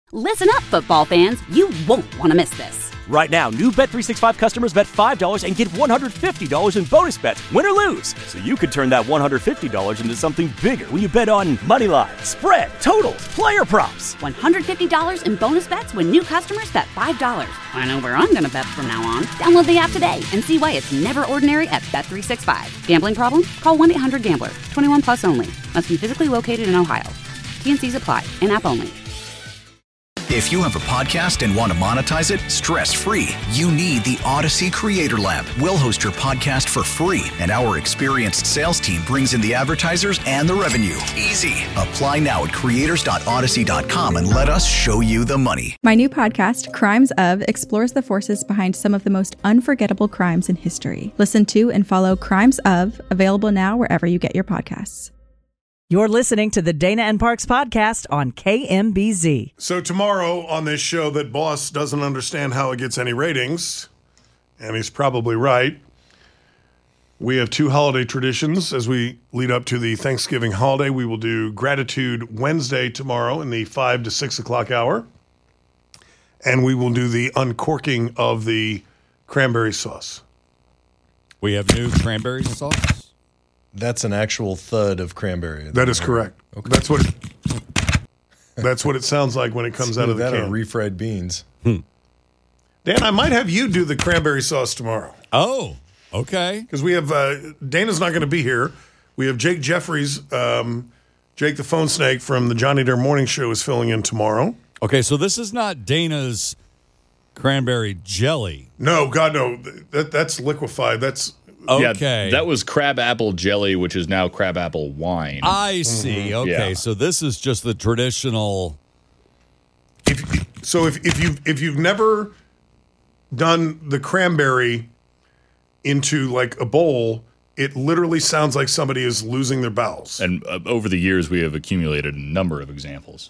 Listen up, football fans. You won't want to miss this. Right now, new Bet365 customers bet $5 and get $150 in bonus bets, win or lose. So you could turn that $150 into something bigger when you bet on money line, spread, totals, player props. $150 in bonus bets when new customers bet $5. I know where I'm going to bet from now on. Download the app today and see why it's never ordinary at Bet365. Gambling problem? Call 1-800-GAMBLER. 21 plus only. Must be physically located in Ohio. T&Cs apply. In-app only. If you have a podcast and want to monetize it stress-free, you need the Odyssey Creator Lab. We'll host your podcast for free, and our experienced sales team brings in the advertisers and the revenue. Easy. Apply now at creators.odyssey.com and let us show you the money. My new podcast, Crimes Of, explores the forces behind some of the most unforgettable crimes in history. Listen to and follow Crimes Of, available now wherever you get your podcasts. You're listening to the Dana and Parks podcast on KMBZ. So tomorrow on this show that boss doesn't understand how it gets any ratings, and he's probably right, we have two holiday traditions as we lead up to the Thanksgiving holiday. We will do Gratitude Wednesday tomorrow in the 5 to 6 o'clock hour, and we will do the uncorking of the cranberry sauce. We have new cranberry sauce? That's an actual thud of cranberry. That is correct. Okay. That's what it sounds like when it comes out of the can. can. Or refried beans. Dan, I might have you do the cranberry sauce tomorrow. Oh, okay. Because we have Dana's not going to be here. We have Jake Jeffries, Jake the Phone Snake from the Johnny Dare Morning Show is filling in tomorrow. Okay, so this is not Dana's cranberry jelly. No, God, no. That's liquefied. That's okay. Yeah, that was crab apple jelly, which is now crab apple wine. I see. Okay, Yeah. so this is just the traditional. If you've never done the cranberry into like a bowl, it literally sounds like somebody is losing their bowels. And over the years, we have accumulated a number of examples.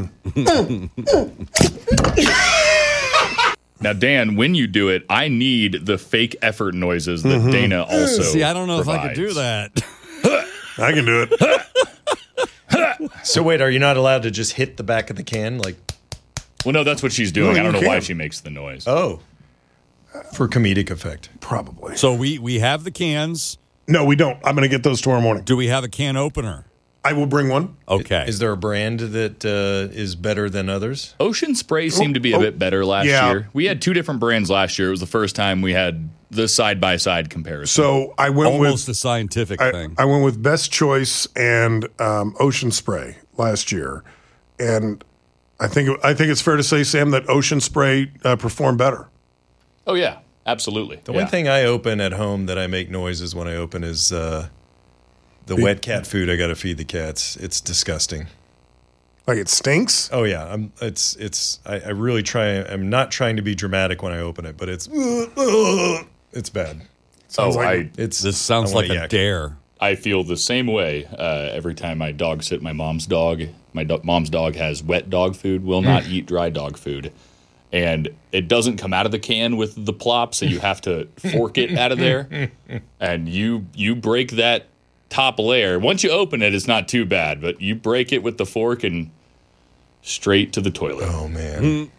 Now, Dan, when you do it, I need the fake effort noises that Dana also See, I don't know provides. if I could do that. I can do it. So wait, are you not allowed to just hit the back of the can? Well, no, that's what she's doing. No, I don't know you why can't. she makes the noise. Oh. For comedic effect. Probably. So we have the cans. No, we don't. I'm going to get those tomorrow morning. Do we have a can opener? I will bring one. Okay. Is there a brand that is better than others? Ocean Spray seemed to be a bit better last year. We had two different brands last year. It was the first time we had the side-by-side comparison. So I went almost with a scientific thing. I went with Best Choice and Ocean Spray last year, and I think it's fair to say, Sam, that Ocean Spray performed better. Oh, yeah, absolutely. The one thing I open at home that I make noises when I open is the wet cat food I got to feed the cats. It's disgusting. Like it stinks? Oh yeah, I really try. I'm not trying to be dramatic when I open it, but it's bad. This sounds like a dare. I feel the same way every time I dog sit my mom's dog. My mom's dog has wet dog food, will not eat dry dog food. And it doesn't come out of the can with the plop, so you have to fork it out of there. And you break that top layer. Once you open it, it's not too bad, but you break it with the fork and straight to the toilet. Oh, man.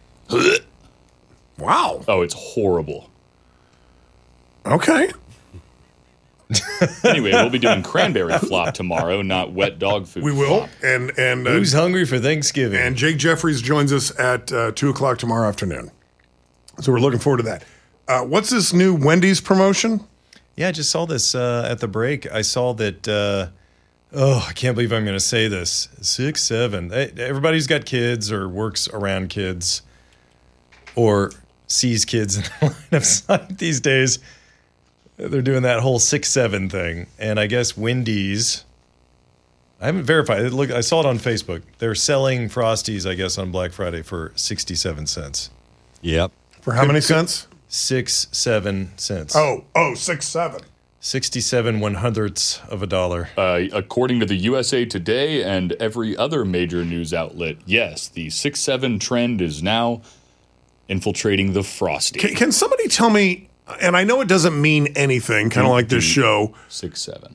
Wow. Oh, it's horrible. Okay. Anyway, we'll be doing cranberry flop tomorrow, not wet dog food. We will. flop. And Who's hungry for Thanksgiving? And Jake Jeffries joins us at 2 o'clock tomorrow afternoon. So we're looking forward to that. What's this new Wendy's promotion? Yeah, I just saw this at the break. I saw that, I can't believe I'm going to say this, 6, 7. Everybody's got kids or works around kids or sees kids in the line of sight these days. They're doing that whole 6-7 thing. And I guess Wendy's, I haven't verified. Look, I saw it on Facebook. They're selling Frosties, I guess, on Black Friday for 67 cents. Yep. For how many cents? 6-7 cents. Oh, 6-7. 67 1/100ths of a dollar. According to the USA Today and every other major news outlet, yes, the 6-7 trend is now infiltrating the Frosty. Can somebody tell me, and I know it doesn't mean anything, kind of like this show. 6-7.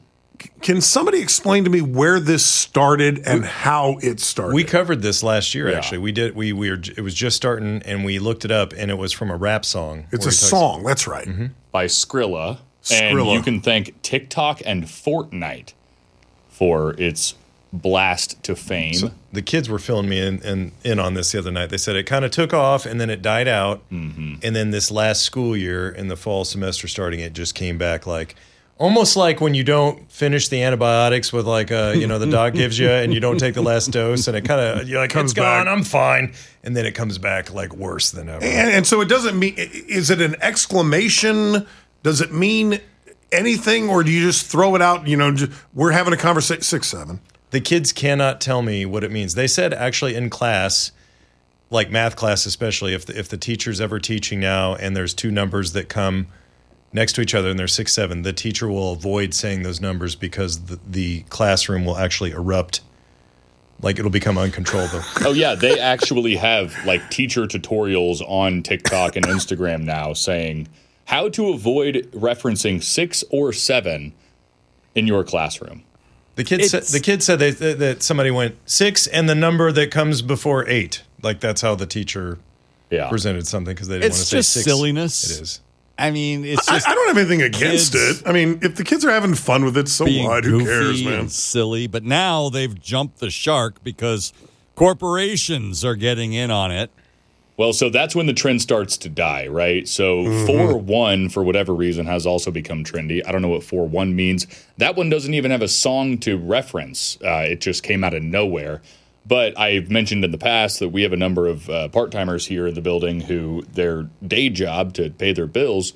Can somebody explain to me where this started and how it started? We covered this last year. Yeah. Actually, we did. We were. It was just starting, and we looked it up, and it was from a rap song. It's a song. That's right. by Skrilla. And Skrilla. you can thank TikTok and Fortnite for its blast to fame. So the kids were filling me in on this the other night. They said it kind of took off and then it died out. And then this last school year in the fall semester starting, it just came back like almost like when you don't finish the antibiotics with like, the doc gives you and you don't take the last dose and it kind of, you're like, Comes it's gone, back. I'm fine. And then it comes back like worse than ever. And so it doesn't mean, is it an exclamation? Does it mean anything, or do you just throw it out? We're having a conversation, 6-7. The kids cannot tell me what it means. They said actually in class, like math class especially, if the teacher's ever teaching now and there's two numbers that come next to each other and they're 6-7, the teacher will avoid saying those numbers because the classroom will actually erupt. Like it'll become uncontrollable. Oh, yeah. They actually have like teacher tutorials on TikTok and Instagram now saying how to avoid referencing 6 or 7 in your classroom. The kid said that somebody went 6 and the number that comes before 8. Like that's how the teacher presented something because they didn't want to say 6. It's just silliness. It is. I mean, it's just I don't have anything against kids it. I mean, if the kids are having fun with it, so being what? Who goofy cares, man? and silly. But now they've jumped the shark because corporations are getting in on it. Well, so that's when the trend starts to die, right? So 4-1, for whatever reason, has also become trendy. I don't know what 4-1 means. That one doesn't even have a song to reference. It just came out of nowhere. But I've mentioned in the past that we have a number of part-timers here in the building who their day job to pay their bills,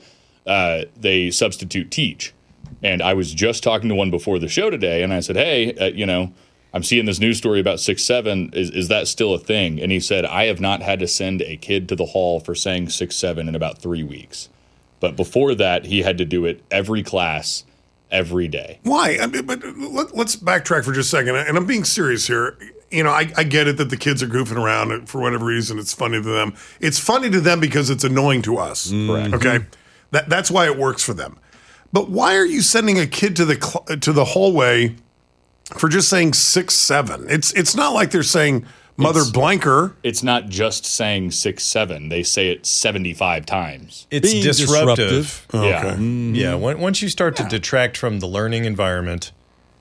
they substitute teach. And I was just talking to one before the show today, and I said, hey, I'm seeing this news story about 6-7. Is that still a thing? And he said, I have not had to send a kid to the hall for saying 6-7 in about 3 weeks. But before that, he had to do it every class, every day. Why? I mean, but let's backtrack for just a second. And I'm being serious here. I get it that the kids are goofing around for whatever reason. It's funny to them. It's funny to them because it's annoying to us. Correct. Okay? That's why it works for them. But why are you sending a kid to the hallway for just saying 6-7? It's not like they're saying Mother Blanker. It's not just saying 6-7. They say it 75 times. It's Being disruptive. Yeah. Yeah. Once you start to detract from the learning environment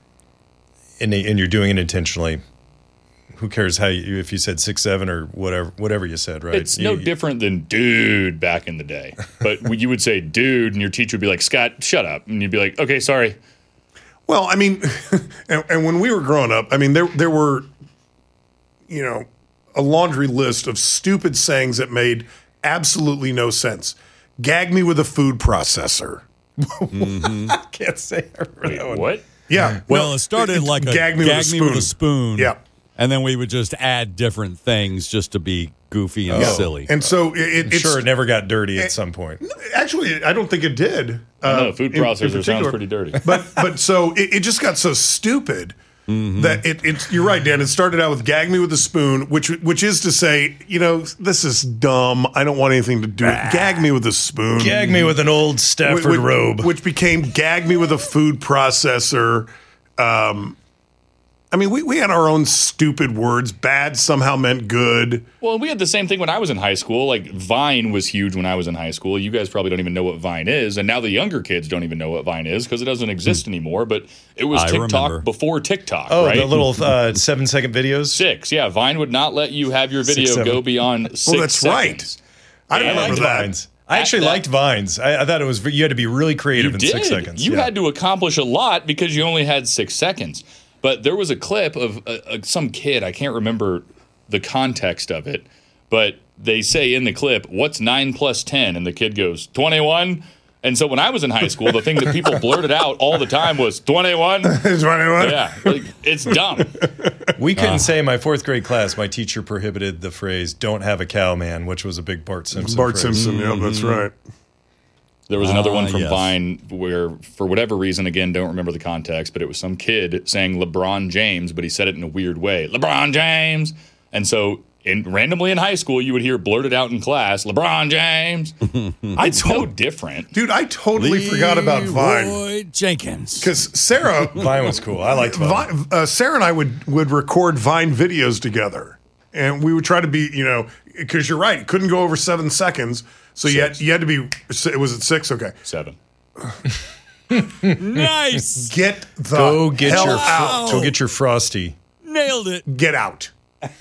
and you're doing it intentionally, who cares if you said 6-7 or whatever you said, right? It's no different than dude back in the day. But you would say dude, and your teacher would be like, Scott, shut up. And you'd be like, okay, sorry. Well, I mean, and when we were growing up, I mean, there were, a laundry list of stupid sayings that made absolutely no sense. Gag me with a food processor. I can't say I remember that one. What? Yeah. Well, it started like a gag me with a spoon. Yeah. And then we would just add different things just to be goofy and silly. And so I'm sure it never got dirty at some point. Actually, I don't think it did. No, food in processor sounds particular. pretty dirty. But so it just got so stupid that it's. You're right, Dan. It started out with "gag me with a spoon," which is to say, this is dumb. I don't want anything to do with gag me with a spoon. Gag me with an old Stafford robe. Which became gag me with a food processor. I mean, we had our own stupid words. Bad somehow meant good. Well, we had the same thing when I was in high school. Like, Vine was huge when I was in high school. You guys probably don't even know what Vine is. And now the younger kids don't even know what Vine is because it doesn't exist anymore. But it was TikTok before TikTok, right? Oh, the little 7-second videos? 6, yeah. Vine would not let you have your video go beyond 6 Well, that's seconds. right. I remember that. Vines. I actually liked Vines. I thought you had to be really creative in 6 seconds. You had to accomplish a lot because you only had 6 seconds. But there was a clip of some kid, I can't remember the context of it, but they say in the clip, what's 9 plus 10? And the kid goes, 21? And so when I was in high school, the thing that people blurted out all the time was 21? 21? Yeah, it's dumb. We couldn't say in my 4th grade class, my teacher prohibited the phrase, don't have a cow, man, which was a big Bart Simpson phrase. Simpson, yeah, that's right. There was another one from yes. Vine where, for whatever reason, again, don't remember the context, but it was some kid saying LeBron James, but he said it in a weird way. LeBron James! And so randomly in high school, you would hear blurted out in class, LeBron James. It's so different. Dude, I totally forgot about Vine. Leroy Jenkins. Because Sarah... Vine was cool. I liked Vine. Sarah and I would record Vine videos together. And we would try to be, because you're right, it couldn't go over 7 seconds. So you had to be, was it 6? Okay. 7. Nice. Get the Go get hell your out. Go get your Frosty. Nailed it. Get out.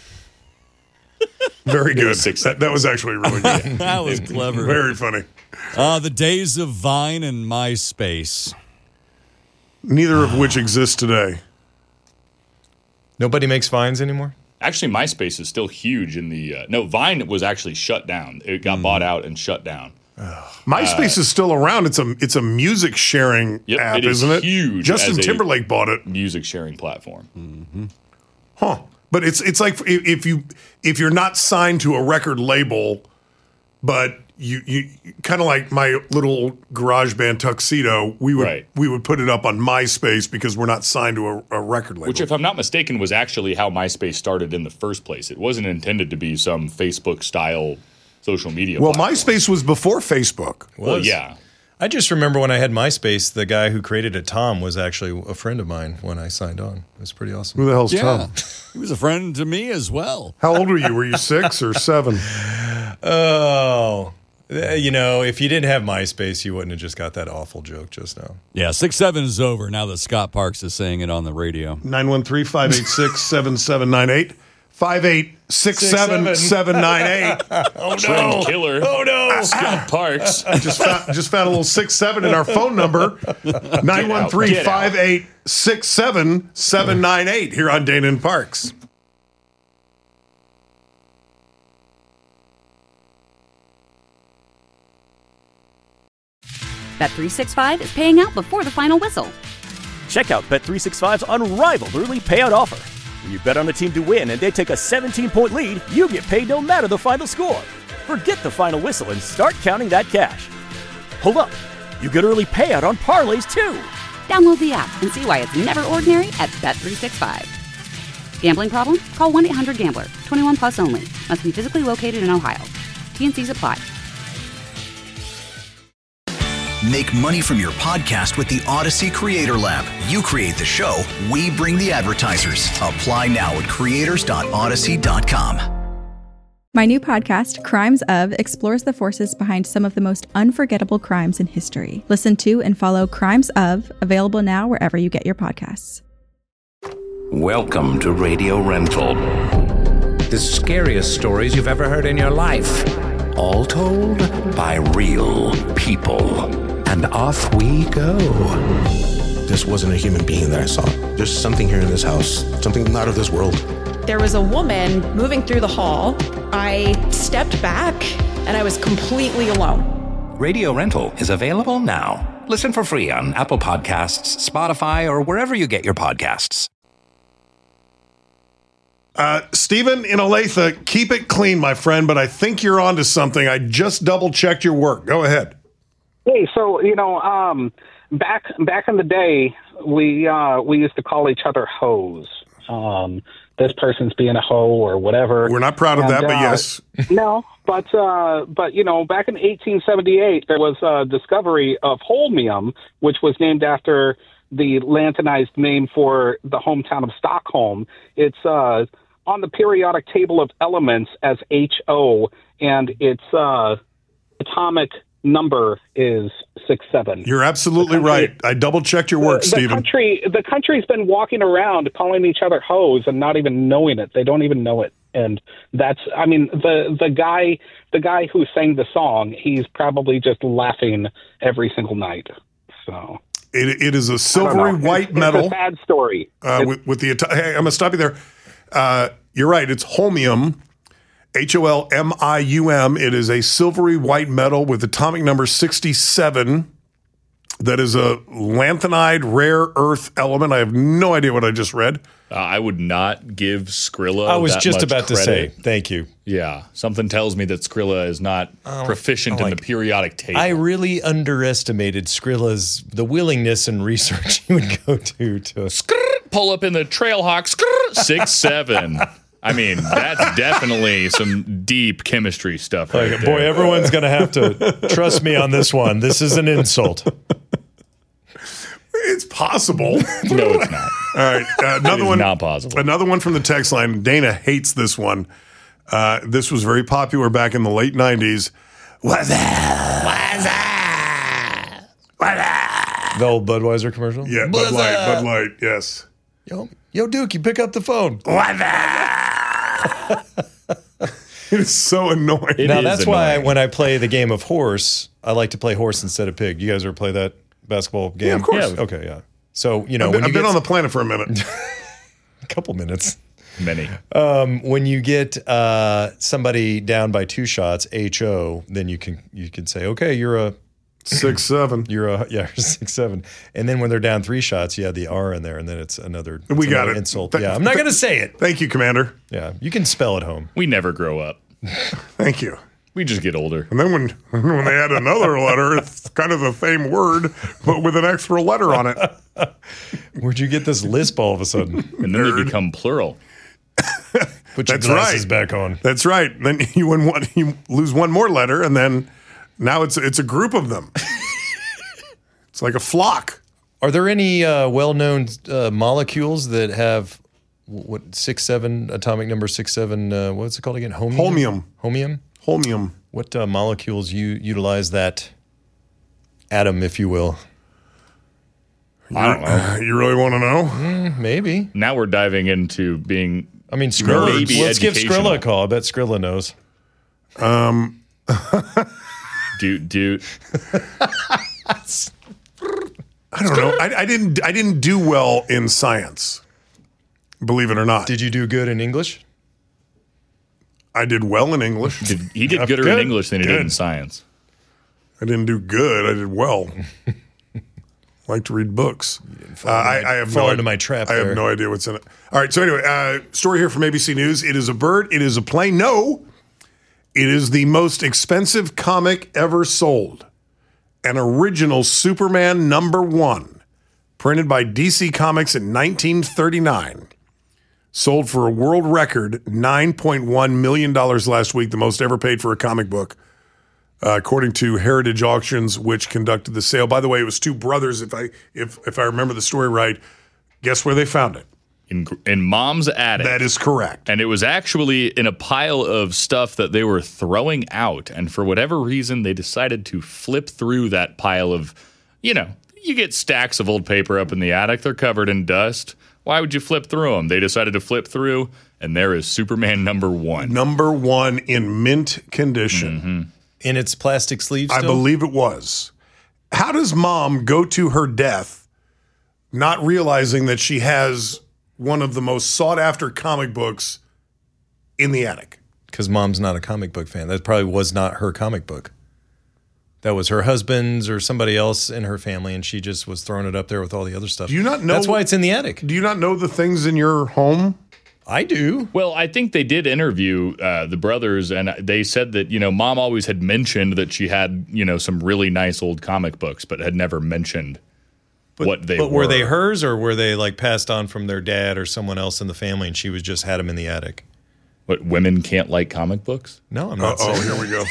Very good. That was actually really good. That was clever. Very funny. The days of Vine and MySpace. Neither of which exist today. Nobody makes Vines anymore? Actually, MySpace is still huge in the... no, Vine was actually shut down. It got bought out and shut down. MySpace is still around. It's a music sharing app, isn't it? Huge. Justin Timberlake bought it. Music sharing platform. Mm-hmm. Huh. But it's like if you're not signed to a record label, but you kind of like my little garage band Tuxedo, we would put it up on MySpace because we're not signed to a record label. Which, if I'm not mistaken, was actually how MySpace started in the first place. It wasn't intended to be some Facebook-style social media platform. MySpace was before Facebook. Well, yeah. I just remember when I had MySpace, the guy who created it, Tom, was actually a friend of mine when I signed on. It was pretty awesome. Who the hell's Tom? He was a friend to me as well. How old were you? Were you 6 or 7? Oh, if you didn't have MySpace, you wouldn't have just got that awful joke just now. Yeah, 6-7 is over now that Scott Parks is saying it on the radio. 913-586-7798. 586-798. Oh, no. Trend killer. Oh, no. Scott Parks. Just found a little 6-7 in our phone number. 913-586-7798 here on Dana and Parks. Bet365 is paying out before the final whistle. Check out Bet365's unrivaled early payout offer. When you bet on a team to win and they take a 17-point lead, you get paid no matter the final score. Forget the final whistle and start counting that cash. Hold up. You get early payout on parlays, too. Download the app and see why it's never ordinary at Bet365. Gambling problem? Call 1-800-GAMBLER. 21 plus only. Must be physically located in Ohio. T&Cs apply. Make money from your podcast with the Odyssey Creator Lab. You create the show, we bring the advertisers. Apply now at creators.odyssey.com. My new podcast, Crimes Of, explores the forces behind some of the most unforgettable crimes in history. Listen to and follow Crimes Of, available now wherever you get your podcasts. Welcome to Radio Rental. The scariest stories you've ever heard in your life. All told by real people. And off we go. This wasn't a human being that I saw. There's something here in this house, something not of this world. There was a woman moving through the hall. I stepped back and I was completely alone. Radio Rental is available now. Listen for free on Apple Podcasts, Spotify, or wherever you get your podcasts. Stephen in Olathe, keep it clean, my friend, but I think you're onto something. I just double-checked your work. Go ahead. Hey, so, back in the day, we used to call each other hoes. This person's being a hoe or whatever. We're not proud of that, but yes. No, but back in 1878, there was a discovery of holmium, which was named after the Latinized name for the hometown of Stockholm. It's on the periodic table of elements as HO, and its atomic number is 6-7. You're absolutely right. I double-checked your work, Stephen. The country's been walking around calling each other hoes and not even knowing it. They don't even know it. And that's, the guy who sang the song, he's probably just laughing every single night. So it is a silvery white metal. It's a sad story. With the hey, I'm going to stop you there. You're right. It's holmium. HOLMIUM. It is a silvery white metal with atomic number 67 that is a lanthanide rare earth element. I have no idea what I just read. I would not give Skrilla I was that just much about credit. to say, thank you. Yeah, something tells me that Skrilla is not proficient in the periodic table. I really underestimated Skrilla's, the willingness and research he would go to. Pull up in the Trailhawk, 6-7. I mean, that's definitely some deep chemistry stuff right there. Boy, everyone's going to have to trust me on this one. This is an insult. It's possible. No, it's not. All right, another one. Not possible. Another one from the text line. Dana hates this one. This was very popular back in the late 90s. What's that? What's that? What's that? The old Budweiser commercial? Yeah, Bud Light, yes. Yo, Duke, you pick up the phone. What's that? It is so annoying. That's why when I play the game of horse, I like to play horse instead of pig. You guys ever play that basketball game? Yeah, of course. Yeah. Okay, yeah. So, I've been on the planet for a minute. A couple minutes. Many. When you get somebody down by 2 shots, HO, then you can say, okay, you're a 6'7". You're 6'7". And then when they're down 3 shots, you add the R in there, and then it's another. We got it. Insult. Yeah, I'm not going to say it. Thank you, Commander. Yeah, you can spell at home. We never grow up. Thank you. We just get older. And then when they add another letter, it's kind of the same word, but with an extra letter on it. Where'd you get this lisp all of a sudden? And then they become plural. Put your glasses back on. That's right. Then you lose one more letter, and then now it's a group of them. It's like a flock. Are there any well-known molecules that have 6-7 atomic number 6-7? What's it called again? Holmium. Holmium. What molecules utilize that atom, if you will? I don't know. You really want to know? Maybe. Now we're diving into being. I mean, Skrilla. Let's give educational. Skrilla a call. I bet Skrilla knows. Do. I don't know. I didn't do well in science. Believe it or not. Did you do good in English? I did well in English. He did gooder in English than he did in science. I didn't do good. I did well. I like to read books. I have fall into my trap. I have no idea what's in it. All right. So anyway, story here from ABC News. It is a bird. It is a plane. No, it is the most expensive comic ever sold. An original Superman #1, printed by DC Comics in 1939. Sold for a world record $9.1 million last week, the most ever paid for a comic book, according to Heritage Auctions, which conducted the sale. By the way, it was 2 brothers, if I remember the story right. Guess where they found it? In Mom's attic. That is correct. And it was actually in a pile of stuff that they were throwing out. And for whatever reason, they decided to flip through that pile of, you get stacks of old paper up in the attic. They're covered in dust. Why would you flip through them? They decided to flip through, and there is Superman #1. #1 in mint condition. Mm-hmm. In its plastic sleeve still? I believe it was. How does Mom go to her death not realizing that she has one of the most sought-after comic books in the attic? Because Mom's not a comic book fan. That probably was not her comic book. That was her husband's or somebody else in her family, and she just was throwing it up there with all the other stuff. Do you not know? That's why it's in the attic. Do you not know the things in your home? I do. Well, I think they did interview the brothers, and they said that, Mom always had mentioned that she had, some really nice old comic books, but had never mentioned what they were. But were they hers, or were they like passed on from their dad or someone else in the family, and she was just had them in the attic? What, women can't like comic books? No, I'm not saying. Oh, here we go.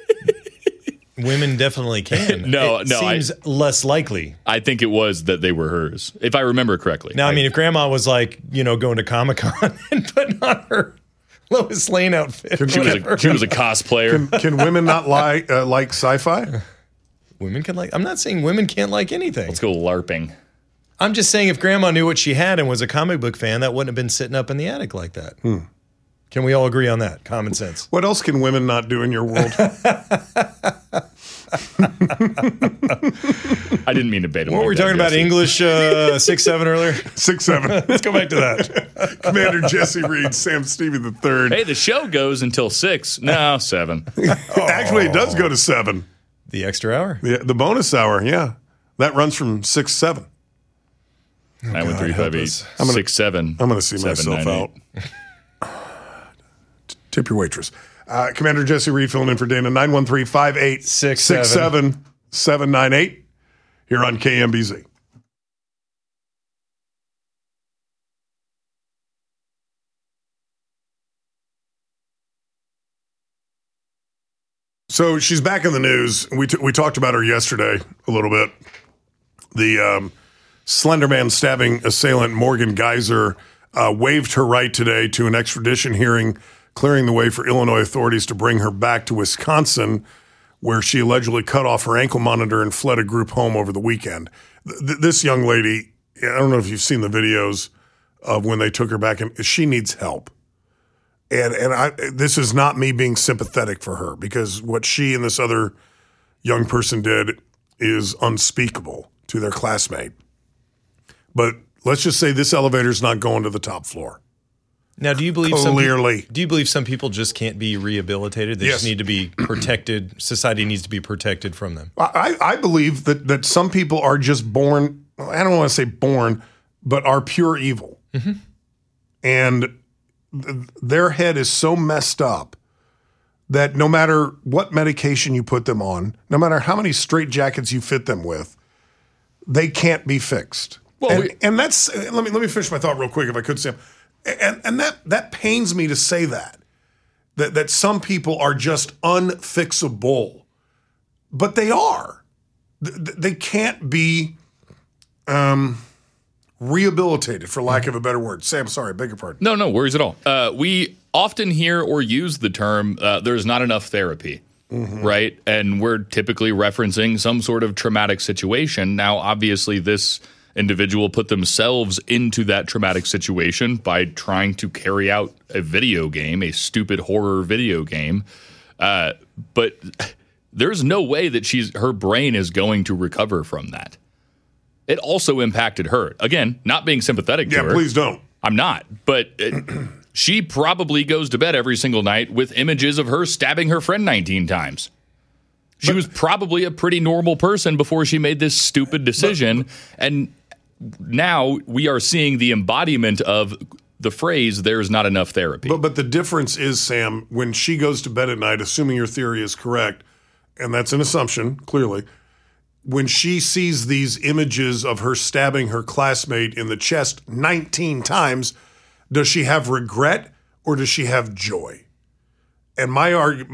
Women definitely can. No, seems less likely. I think it was that they were hers, if I remember correctly. Now, I mean, if Grandma was like, going to Comic-Con and putting on her Lois Lane outfit, she was a cosplayer. Can women not like sci-fi? Women can like. I'm not saying women can't like anything. Let's go LARPing. I'm just saying if Grandma knew what she had and was a comic book fan, that wouldn't have been sitting up in the attic like that. Can we all agree on that? Common sense. What else can women not do in your world? I didn't mean to bait him. What were we talking about? English 6-7 earlier? 6-7. Let's go back to that. Commander Jesse Reed, Sam Stevie III. Hey, the show goes until 6. No, 7. Actually, it does go to 7. The extra hour? Yeah, the bonus hour, yeah. That runs from 6-7. 91358 6-7. I'm going to see myself out. Tip your waitress. Commander Jesse Reed filling in for Dana. 913-586-798 here on KMBZ. So she's back in the news. We talked about her yesterday a little bit. The Slenderman stabbing assailant Morgan Geyser waived her right today to an extradition hearing, clearing the way for Illinois authorities to bring her back to Wisconsin, where she allegedly cut off her ankle monitor and fled a group home over the weekend. This young lady, I don't know if you've seen the videos of when they took her back, and she needs help. And this is not me being sympathetic for her, because what she and this other young person did is unspeakable to their classmate. But let's just say this elevator's not going to the top floor. Now, do you believe clearly? Some people just can't be rehabilitated? They just need to be protected. Society needs to be protected from them. I believe that some people are just born. I don't want to say born, but are pure evil, and their head is so messed up that no matter what medication you put them on, no matter how many straitjackets you fit them with, they can't be fixed. Well, and that's let me finish my thought real quick, if I could, Sam. And that pains me to say that some people are just unfixable, but they are. They can't be rehabilitated, for lack of a better word. Sam, sorry, beg your pardon. No worries at all. We often hear or use the term there's not enough therapy, right? And we're typically referencing some sort of traumatic situation. Now, obviously, this individual put themselves into that traumatic situation by trying to carry out a video game, a stupid horror video game. But there's no way that her brain is going to recover from that. It also impacted her. Again, not being sympathetic to her. Yeah, please don't. I'm not. But she probably goes to bed every single night with images of her stabbing her friend 19 times. She was probably a pretty normal person before she made this stupid decision. And now we are seeing the embodiment of the phrase, there's not enough therapy. But the difference is, Sam, when she goes to bed at night, assuming your theory is correct, and that's an assumption, clearly, when she sees these images of her stabbing her classmate in the chest 19 times, does she have regret or does she have joy? And my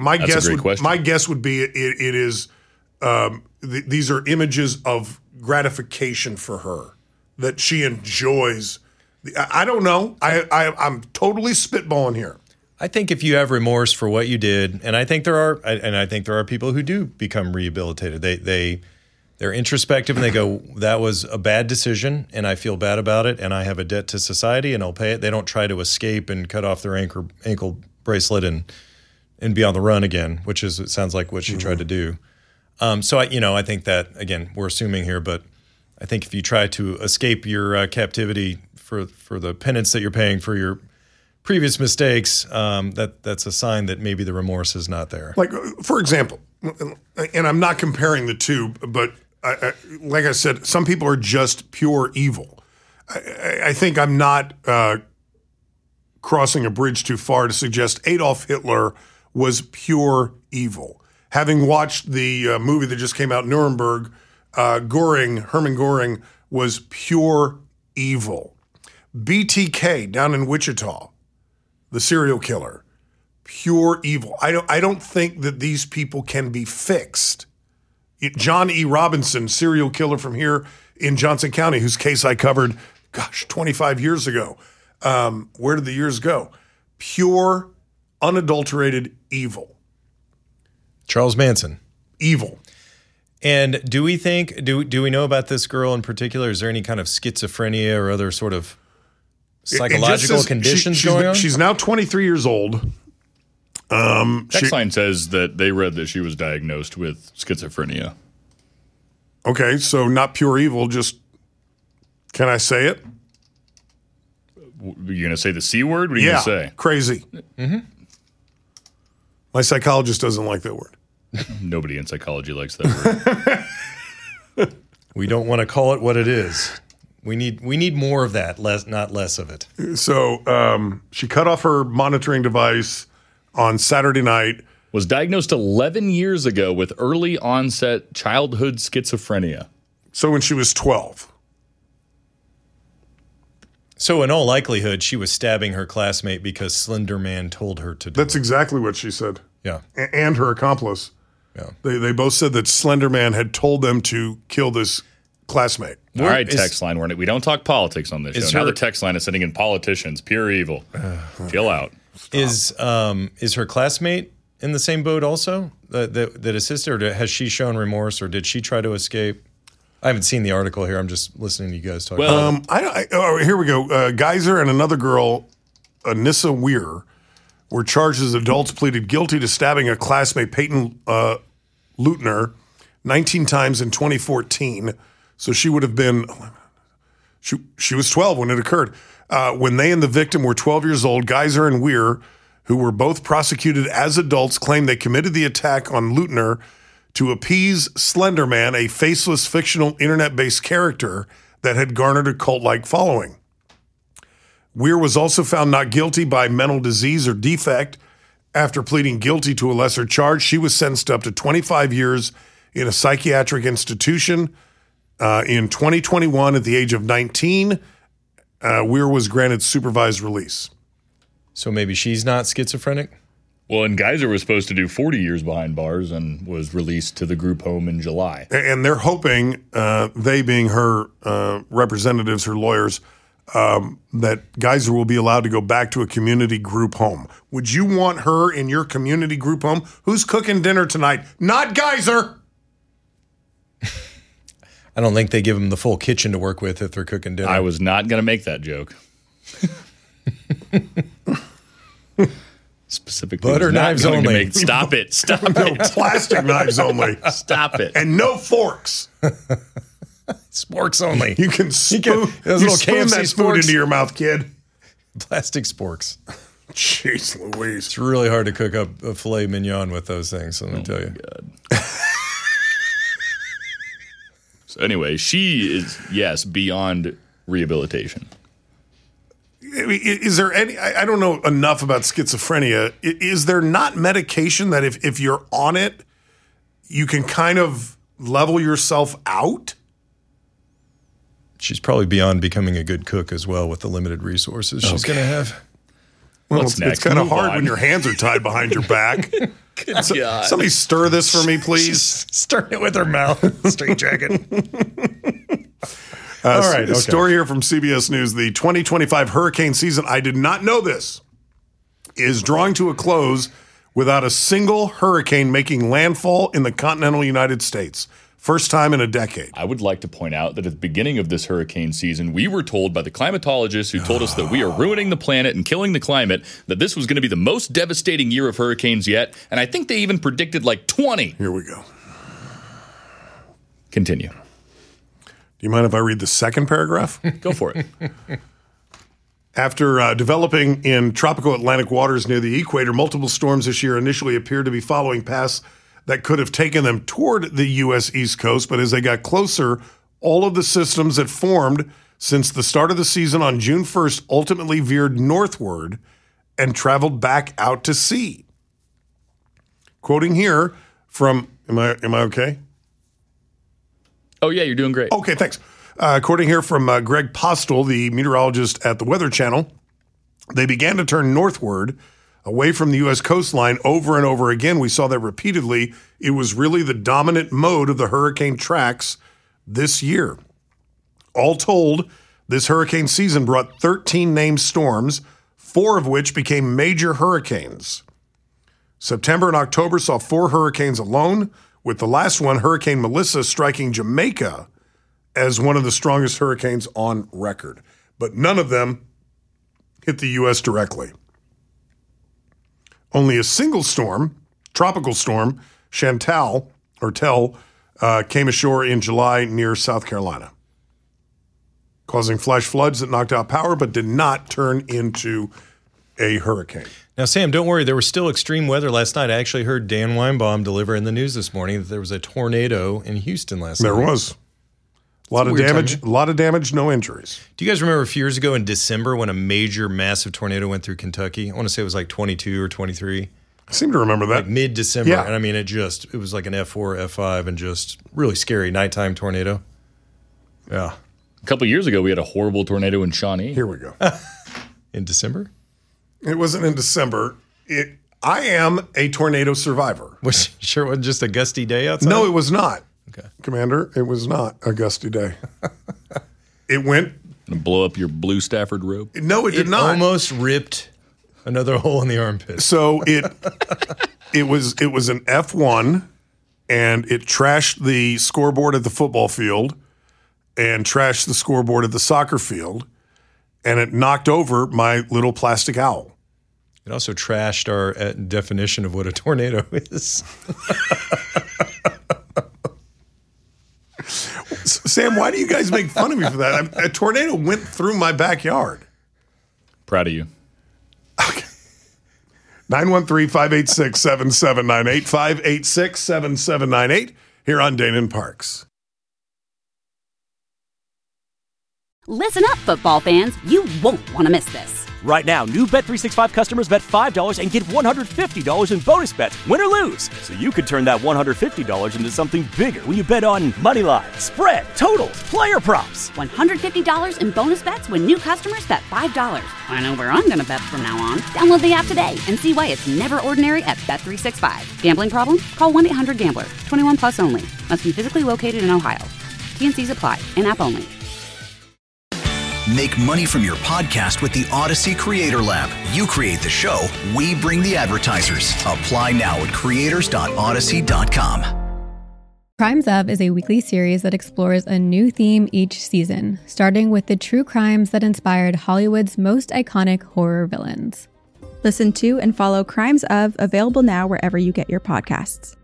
guess would be it is these are images of gratification for her that she enjoys. I don't know. I'm totally spitballing here. I think if you have remorse for what you did, and I think there are people who do become rehabilitated. They're introspective and they go, that was a bad decision and I feel bad about it and I have a debt to society and I'll pay it. They don't try to escape and cut off their ankle bracelet and be on the run again, which is, it sounds like what she tried to do. So I think that, again, we're assuming here, but I think if you try to escape your captivity for the penance that you're paying for your previous mistakes, that's a sign that maybe the remorse is not there. Like, for example, and I'm not comparing the two, but like I said, some people are just pure evil. I think I'm not crossing a bridge too far to suggest Adolf Hitler was pure evil. Having watched the movie that just came out, Nuremberg, Hermann Göring was pure evil. BTK down in Wichita, the serial killer, pure evil. I don't think that these people can be fixed. John E. Robinson, serial killer from here in Johnson County, whose case I covered, 25 years ago. Where did the years go? Pure, unadulterated evil. Charles Manson. Evil. And do we know about this girl in particular? Is there any kind of schizophrenia or other sort of psychological conditions going on? She's now 23 years old. Text line says that they read that she was diagnosed with schizophrenia. Okay, so not pure evil, just, can I say it? You're going to say the C word? What are you going to say? Crazy. Mm-hmm. My psychologist doesn't like that word. Nobody in psychology likes that word. We don't want to call it what it is. We need more of that, not less of it. So she cut off her monitoring device on Saturday night. Was diagnosed 11 years ago with early onset childhood schizophrenia. So when she was 12. So in all likelihood, she was stabbing her classmate because Slender Man told her to do That's exactly what she said. Yeah. And her accomplice. Yeah. They both said that Slender Man had told them to kill this classmate. All right, text line. We don't talk politics on this show. Now the text line is sending in politicians. Pure evil. Chill out. Is her classmate in the same boat also that assisted, or has she shown remorse, or did she try to escape? I haven't seen the article here. I'm just listening to you guys talk. Here we go. Geyser and another girl, Anissa Weir, were charged as adults, pleaded guilty to stabbing a classmate, Peyton Leutner, 19 times in 2014. So she would have been, she was 12 when it occurred. When they and the victim were 12 years old, Geyser and Weir, who were both prosecuted as adults, claimed they committed the attack on Leutner to appease Slender Man, a faceless fictional internet-based character that had garnered a cult-like following. Weir was also found not guilty by mental disease or defect. After pleading guilty to a lesser charge, she was sentenced up to 25 years in a psychiatric institution. In 2021, at the age of 19, Weir was granted supervised release. So maybe she's not schizophrenic? Well, and Geyser was supposed to do 40 years behind bars and was released to the group home in July. And they're hoping, they being her representatives, her lawyers, that Geyser will be allowed to go back to a community group home. Would you want her in your community group home? Who's cooking dinner tonight? Not Geyser! I don't think they give them the full kitchen to work with if they're cooking dinner. I was not going to make that joke. Specific butter knives only. Stop it. Stop No, it. plastic knives only. Stop it. And no forks. Sporks only. You can spoon, those you little spoon KFC that food sporks. into your mouth, kid. Plastic sporks. Jeez Louise. It's really hard to cook up a filet mignon with those things, let me tell you. God. So anyway, she is, yes, beyond rehabilitation. Is there any, I don't know enough about schizophrenia. Is there not medication that if you're on it, you can kind of level yourself out? She's probably beyond becoming a good cook as well with the limited resources she's going to have. Well, What's next? It's kind of Move hard on. when your hands are tied behind your back. Good God. Somebody stir this for me, please. Stirring it with her mouth. Straight jacket. All right, okay. Story here from CBS News. The 2025 hurricane season, I did not know this, is drawing to a close without a single hurricane making landfall in the continental United States. First time in a decade. I would like to point out that at the beginning of this hurricane season, we were told by the climatologists who told us that we are ruining the planet and killing the climate, that this was going to be the most devastating year of hurricanes yet. And I think they even predicted like 20. Here we go. Continue. Do you mind if I read the second paragraph? Go for it. After developing in tropical Atlantic waters near the equator, multiple storms this year initially appeared to be following paths that could have taken them toward the U.S. East Coast, but as they got closer, all of the systems that formed since the start of the season on June 1st ultimately veered northward and traveled back out to sea. Quoting here from, am I okay? Oh, yeah, you're doing great. Okay, thanks. According here from Greg Postel, the meteorologist at the Weather Channel, they began to turn northward away from the U.S. coastline over and over again. We saw that repeatedly. It was really the dominant mode of the hurricane tracks this year. All told, this hurricane season brought 13 named storms, 4 of which became major hurricanes. September and October saw 4 hurricanes alone, with the last one, Hurricane Melissa, striking Jamaica as one of the strongest hurricanes on record. But none of them hit the U.S. directly. Only a single storm, tropical storm, Chantal, came ashore in July near South Carolina, causing flash floods that knocked out power but did not turn into a hurricane. Now, Sam, don't worry. There was still extreme weather last night. I actually heard Dan Weinbaum deliver in the news this morning that there was a tornado in Houston last night. There was. A lot of damage, no injuries. Do you guys remember a few years ago in December when a major, massive tornado went through Kentucky? I want to say it was like 22 or 23. I seem to remember that. Like mid-December. Yeah. And I mean, it was like an F4, F5, and just really scary nighttime tornado. Yeah. A couple of years ago, we had a horrible tornado in Shawnee. Here we go. In December? It wasn't in December. I am a tornado survivor. Was sure it wasn't just a gusty day outside? No, it was not. Okay. Commander, it was not a gusty day. It went. Blow up your blue Stafford robe? No, it did not. Almost ripped another hole in the armpit. So it was an F1, and it trashed the scoreboard at the football field and trashed the scoreboard at the soccer field, and it knocked over my little plastic owl. It also trashed our definition of what a tornado is. Sam, why do you guys make fun of me for that? A tornado went through my backyard. Proud of you. Okay. 913-586-7798, 586-7798 here on Dana and Parks. Listen up, football fans. You won't want to miss this. Right now, new Bet365 customers bet $5 and get $150 in bonus bets, win or lose. So you could turn that $150 into something bigger when you bet on moneyline, spread, totals, player props. $150 in bonus bets when new customers bet $5. I know where I'm going to bet from now on. Download the app today and see why it's never ordinary at Bet365. Gambling problem? Call 1-800-GAMBLER. 21 plus only. Must be physically located in Ohio. T&Cs apply. In-app only. Make money from your podcast with the Odyssey Creator Lab. You create the show, we bring the advertisers. Apply now at creators.odyssey.com. Crimes Of is a weekly series that explores a new theme each season, starting with the true crimes that inspired Hollywood's most iconic horror villains. Listen to and follow Crimes Of, available now wherever you get your podcasts.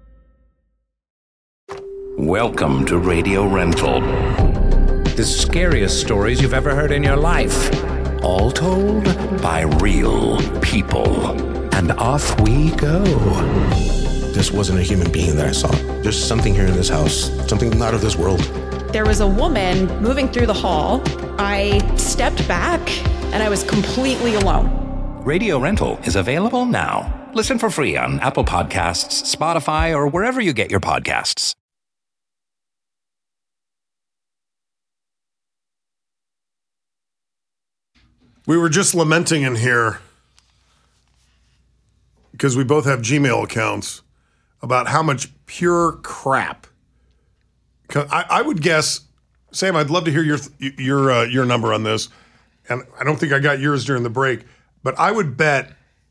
Welcome to Radio Rental. The scariest stories you've ever heard in your life. All told by real people. And off we go. This wasn't a human being that I saw. There's something here in this house, something not of this world. There was a woman moving through the hall. I stepped back and I was completely alone. Radio Rental is available now. Listen for free on Apple Podcasts, Spotify, or wherever you get your podcasts. We were just lamenting in here, because we both have Gmail accounts, about how much pure crap. I would guess, Sam, I'd love to hear your number on this, and I don't think I got yours during the break, but I would bet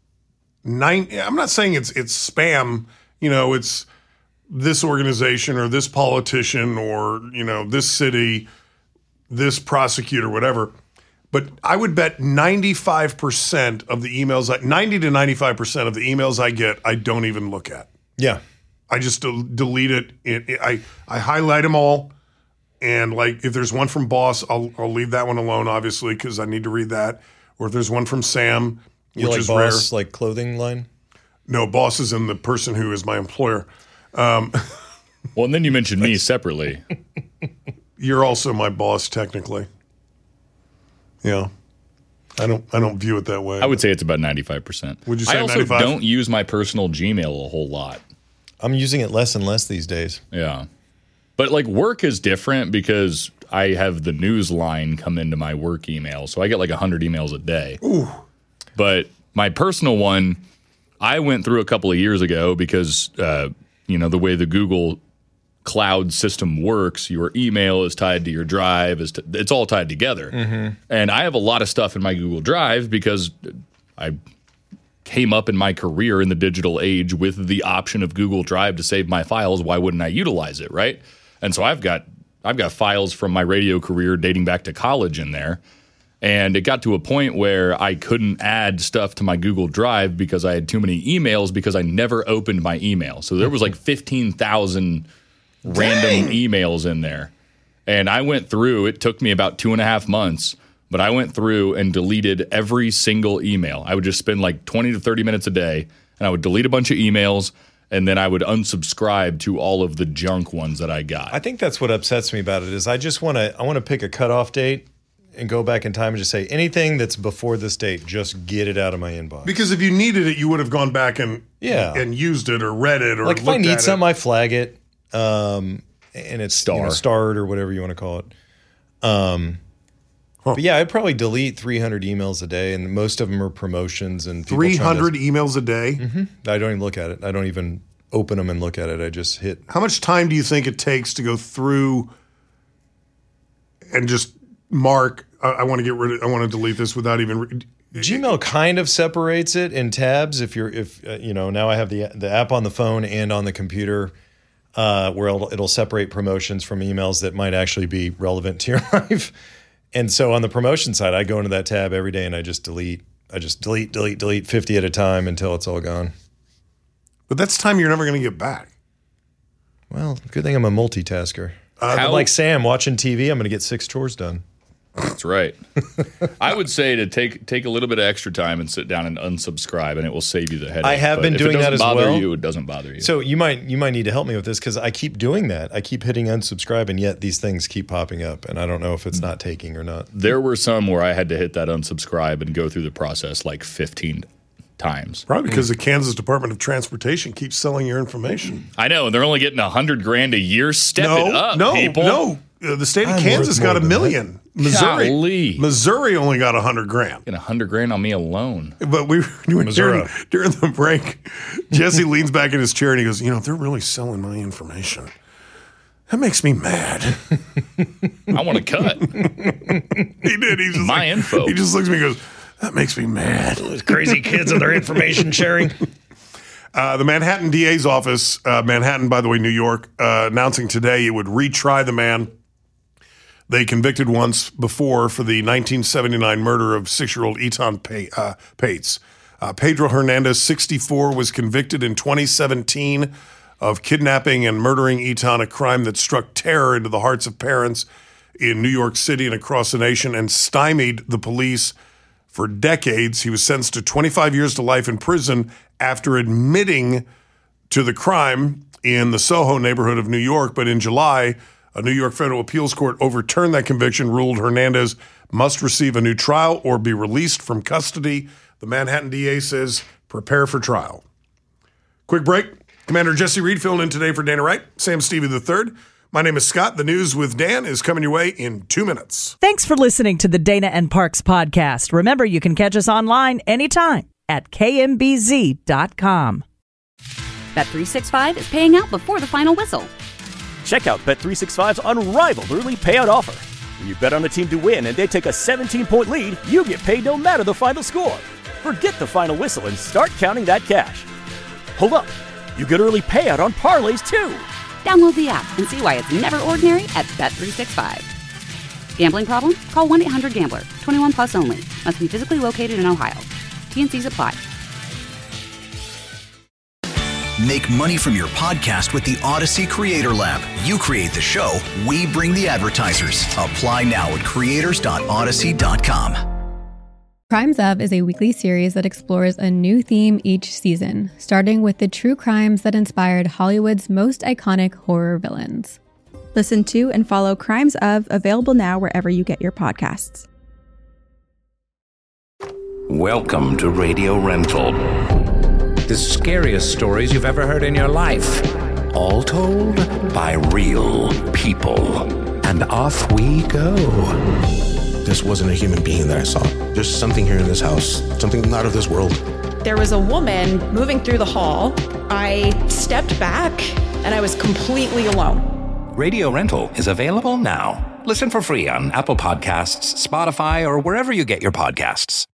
I'm not saying it's spam, it's this organization or this politician or, this city, this prosecutor, whatever. But I would bet 95% of the emails, 90 to 95% of the emails I get, I don't even look at. Yeah. I just delete it. I highlight them all. And if there's one from Boss, I'll leave that one alone, obviously, because I need to read that. Or if there's one from Sam, which is Boss, rare. like clothing line? No, Boss is in the person who is my employer. Well, and then you mentioned me separately. You're also my boss, technically. Yeah, I don't view it that way. I would say it's about 95%. Would you say 95%? I also don't use my personal Gmail a whole lot. I'm using it less and less these days. Yeah. But work is different because I have the news line come into my work email. So I get 100 emails a day. Ooh. But my personal one, I went through a couple of years ago because, the way the Google cloud system works, your email is tied to your drive. It's all tied together. Mm-hmm. And I have a lot of stuff in my Google Drive because I came up in my career in the digital age with the option of Google Drive to save my files. Why wouldn't I utilize it, right? And so I've got files from my radio career dating back to college in there. And it got to a point where I couldn't add stuff to my Google Drive because I had too many emails because I never opened my email. So there was 15,000 random emails in there. And I went through, it took me about 2.5 months, but I went through and deleted every single email. I would just spend 20 to 30 minutes a day, and I would delete a bunch of emails, and then I would unsubscribe to all of the junk ones that I got. I think that's what upsets me about it is I want to pick a cutoff date and go back in time and just say anything that's before this date, just get it out of my inbox. Because if you needed it, you would have gone back and used it or read it or if I need something, I flag it. And it's starred or whatever you want to call it. But yeah, I'd probably delete 300 emails a day, and most of them are promotions and people 300 emails a day? Mm-hmm. I don't even look at it. I don't even open them and look at it. I just hit. How much time do you think it takes to go through and just mark, I want to delete this without even... Gmail kind of separates it in tabs. If now I have the app on the phone and on the computer where it'll separate promotions from emails that might actually be relevant to your life. And so on the promotion side, I go into that tab every day and I just delete 50 at a time until it's all gone. But that's time you're never going to get back. Well, good thing I'm a multitasker. I'm like Sam watching TV. I'm going to get 6 chores done. That's right. I would say to take a little bit of extra time and sit down and unsubscribe, and it will save you the headache. I have been doing that as well. If it doesn't bother you, it doesn't bother you. So you might need to help me with this because I keep doing that. I keep hitting unsubscribe, and yet these things keep popping up, and I don't know if it's not taking or not. There were some where I had to hit that unsubscribe and go through the process like 15 times. Probably because the Kansas Department of Transportation keeps selling your information. I know, and they're only getting $100,000 a year. Step it up, people. No. The state of Kansas got $1 million. Missouri only got $100,000. Get $100,000 on me alone. But we were during the break. Jesse leans back in his chair and he goes, they're really selling my information. That makes me mad. I want to cut. He did. He's just my info. He just looks at me and goes, that makes me mad. Those crazy kids and their information sharing. The Manhattan DA's office, Manhattan, by the way, New York, announcing today it would retry the man they convicted once before for the 1979 murder of 6-year-old Etan Pates. Pedro Hernandez, 64, was convicted in 2017 of kidnapping and murdering Etan, a crime that struck terror into the hearts of parents in New York City and across the nation and stymied the police for decades. He was sentenced to 25 years to life in prison after admitting to the crime in the Soho neighborhood of New York. But in July, a New York federal appeals court overturned that conviction, ruled Hernandez must receive a new trial or be released from custody. The Manhattan DA says, prepare for trial. Quick break. Commander Jesse Reed filling in today for Dana Wright, Sam Stevie III. My name is Scott. The news with Dan is coming your way in 2 minutes. Thanks for listening to the Dana and Parks podcast. Remember, you can catch us online anytime at kmbz.com. Bet365 is paying out before the final whistle. Check out Bet365's unrivaled early payout offer. When you bet on a team to win and they take a 17-point lead, you get paid no matter the final score. Forget the final whistle and start counting that cash. Hold up. You get early payout on parlays, too. Download the app and see why it's never ordinary at Bet365. Gambling problem? Call 1-800-GAMBLER. 21 plus only. Must be physically located in Ohio. T&Cs apply. Make money from your podcast with the Odyssey Creator Lab. You create the show, we bring the advertisers. Apply now at creators.odyssey.com. Crimes Of is a weekly series that explores a new theme each season, starting with the true crimes that inspired Hollywood's most iconic horror villains. Listen to and follow Crimes Of, available now wherever you get your podcasts. Welcome to Radio Rental. The scariest stories you've ever heard in your life. All told by real people. And off we go. This wasn't a human being that I saw. There's something here in this house, something not of this world. There was a woman moving through the hall. I stepped back and I was completely alone. Radio Rental is available now. Listen for free on Apple Podcasts, Spotify, or wherever you get your podcasts.